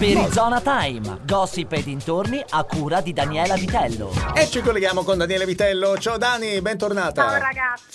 Perizona Time, gossip e dintorni a cura di Daniela Vitello. E ci colleghiamo con Daniela Vitello. Ciao Dani, bentornata. Ciao ragazzi,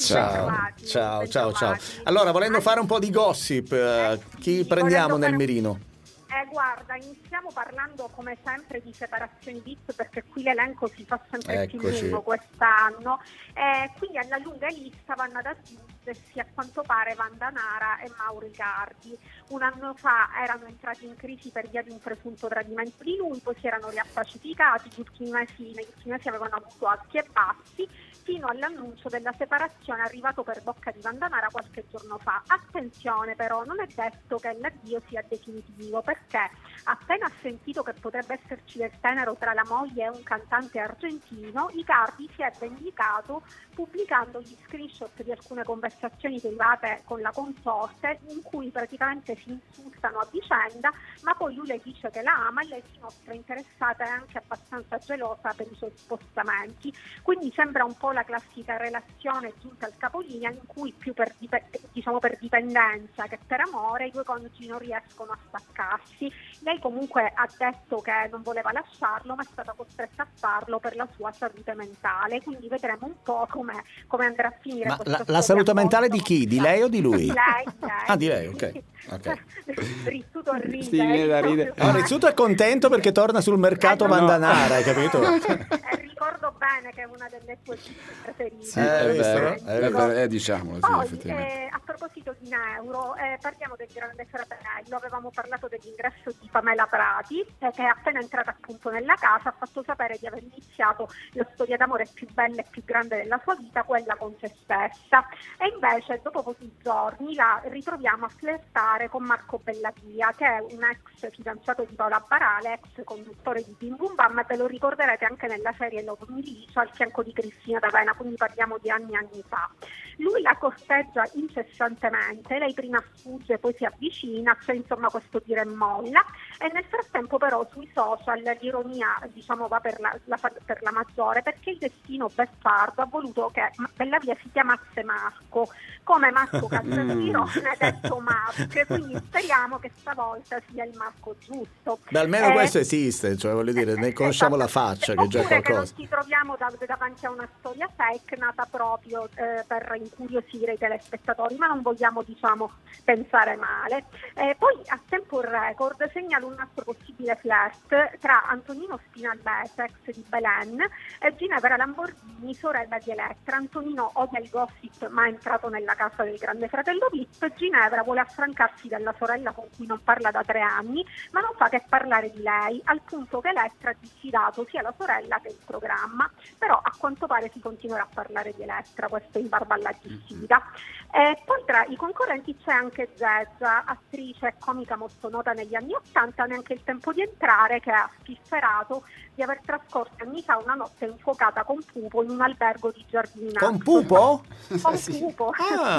Ciao. Allora, volendo fare un po' di gossip, chi prendiamo nel mirino? Guarda, iniziamo parlando come sempre di separazioni VIP, perché qui l'elenco si fa sempre più lungo quest'anno. Quindi alla lunga lista vanno ad aggiungersi a quanto pare Wanda Nara e Mauro Icardi. Un anno fa erano entrati in crisi per via di un presunto tradimento di lui, poi si erano riappacificati, negli ultimi mesi avevano avuto alti e bassi, fino all'annuncio della separazione arrivato per bocca di Wanda Nara qualche giorno fa. Attenzione però, non è detto che l'addio sia definitivo, perché appena ha sentito che potrebbe esserci del tenero tra la moglie e un cantante argentino, Icardi si è vendicato pubblicando gli screenshot di alcune conversazioni private con la consorte in cui praticamente si insultano a vicenda, ma poi lui le dice che la ama e lei si mostra interessata e anche abbastanza gelosa per i suoi spostamenti. Quindi sembra un po' la classica relazione giunta al capolinea in cui più per dipendenza che per amore i due coniugi non riescono a staccarsi. Lei comunque ha detto che non voleva lasciarlo, ma è stata costretta a farlo per la sua salute mentale, quindi vedremo un po' come andrà a finire. Ma la salute mentale di chi? Di lei o di lui? Lei. Ah, di lei, ok. Rizzuto ride. No, Rizzuto è contento perché torna sul mercato Wanda Nara, hai capito? Ricordo bene che è una delle tue preferite. Sì, è vero, diciamolo. Poi, effettivamente. a proposito di Neuro, parliamo del Grande Fratello. Avevamo parlato dell'ingresso di Pamela Prati, che è appena entrata appunto nella casa, ha fatto sapere di aver iniziato la storia d'amore più bella e più grande della sua vita, quella con se stessa. E invece, dopo pochi giorni, la ritroviamo a flirtare con Marco Bellavia, che è un ex fidanzato di Paola Barale, ex conduttore di Bim Bum Bam, e ve lo ricorderete anche nella serie Love Milicio al fianco di Cristina D'Avena, quindi parliamo di anni fa. Lui la corteggia incessantemente, lei prima sfugge, poi si avvicina, c'è insomma questo tira e molla, e nel frattempo però sui social l'ironia va per la maggiore, perché il destino beffardo ha voluto che Bellavia si chiamasse Marco, come Marco Caltagirone detto Marco, quindi speriamo che stavolta sia il Marco giusto. Beh, almeno questo esiste, cioè voglio dire, ne conosciamo la faccia, che già è qualcosa. Che non ci troviamo davanti a una storia fake nata proprio per incuriosire i telespettatori, ma non vogliamo pensare male. Poi a tempo record segnalo un altro possibile flirt tra Antonino Spinalbese, ex di Belen, e Ginevra Lamborghini, sorella di Elettra. Antonino odia il gossip, ma è entrato nella casa del Grande Fratello VIP. Ginevra vuole affrancarsi dalla sorella con cui non parla da 3 anni, ma non fa che parlare di lei, al punto che Elettra ha diffidato sia la sorella che il programma. Però a quanto pare si continuerà a parlare di Elettra, questo in barba alla diffida. Poi tra i concorrenti c'è anche Zezza, attrice e comica molto nota negli anni '80, neanche il tempo di entrare, che ha spifferato di aver trascorso anni fa una notte infuocata con Pupo in un albergo di Giardinato. Con Pupo? Con Pupo.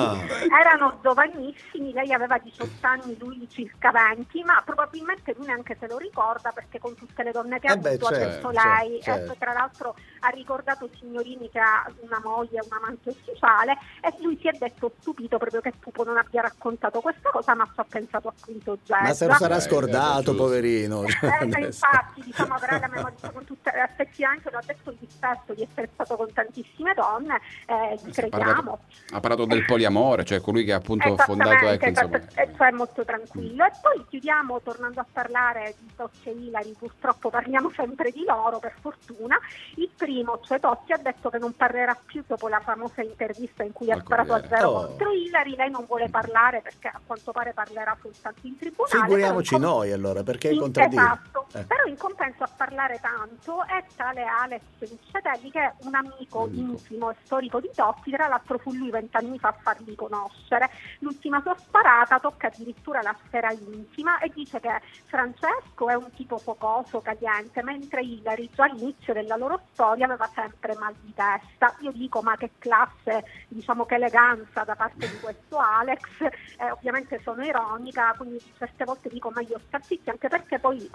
Erano giovanissimi, lei aveva 18 anni, lui circa 20, ma probabilmente lui neanche se lo ricorda, perché con tutte le donne che ha avuto adesso lei, tra l'altro ha ricordato signorini che ha una moglie, un amante ufficiale, e lui si è detto stupito proprio che Pupo non abbia raccontato questa cosa, ma ci ha pensato appunto Zezza. Ma se lo sarà scordato, poverino. Infatti, avrà la memoria con tutte, effettivamente lo ha detto di stesso, di essere stato con tantissime donne, gli crediamo. Ha parlato del poliamore, cioè colui che ha appunto fondato cioè molto tranquillo. E poi chiudiamo tornando a parlare di Totti e Ilari, purtroppo parliamo sempre di loro, per fortuna. Il primo, cioè Totti, ha detto che non parlerà più dopo la famosa intervista in cui ha sparato a zero contro Ilari. Lei non vuole parlare perché a quanto pare parlerà soltanto in tribunale. Figuriamoci noi allora, perché contraddire? Esatto, però in compenso a parlare tanto è tale Alex Miccatelli, che è un amico intimo e storico di Totti. Tra l'altro fu lui 20 anni fa a farli conoscere. L'ultima sua sparata tocca addirittura la sfera intima e dice che Francesco è un tipo focoso, caliente, mentre Ilari già all'inizio della loro storia aveva sempre mal di testa. Io dico, ma che classe, che eleganza da parte di questo Alex. Ovviamente sono ironica, quindi certe volte dico meglio star zitti, anche perché poi, come lui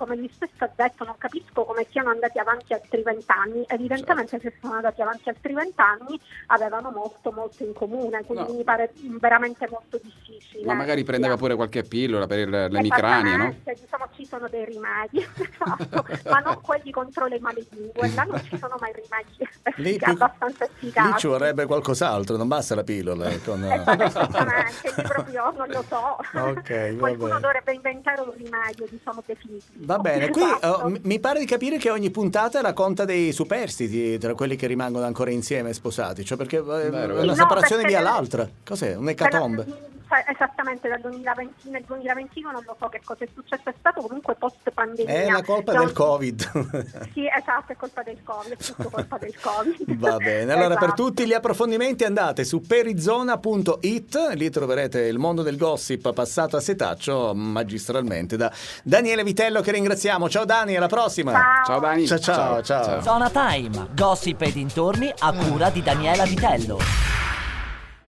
stesso ha detto non capisco come siano andati avanti altri 20 anni, evidentemente se sono andati avanti altri 20 anni avevano molto in comune, quindi mi pare veramente molto difficile. Ma magari prendeva pure qualche pillola per l'emicrania, no? Diciamo ci sono dei rimedi, esatto, ma non quelli contro le malelingue, là non ci sono mai rimedi abbastanza efficaci. Lì ci vorrebbe qualcos'altro, non basta la pillola. Esattamente, proprio non lo so. Okay, qualcuno dovrebbe inventare un rimedio, diciamo, definitivo. Va bene, qui mi pare di capire che ogni puntata racconta dei superstiti tra quelli che rimangono ancora insieme sposati, cioè perché una separazione via l'altra. Cos'è? Un'ecatombe? Esattamente, nel 2021 non lo so che cosa è successo, è stato comunque post pandemia. È la colpa del Covid. Sì, esatto, è colpa del Covid, è tutto colpa del Covid. Va bene, allora esatto. Per tutti gli approfondimenti andate su perizona.it, lì troverete il mondo del gossip passato a setaccio magistralmente da Daniele Vitello, che ringraziamo. Ciao Dani, alla prossima. Ciao Dani. Ciao. Zona Time, gossip e dintorni a cura di Daniela Vitello.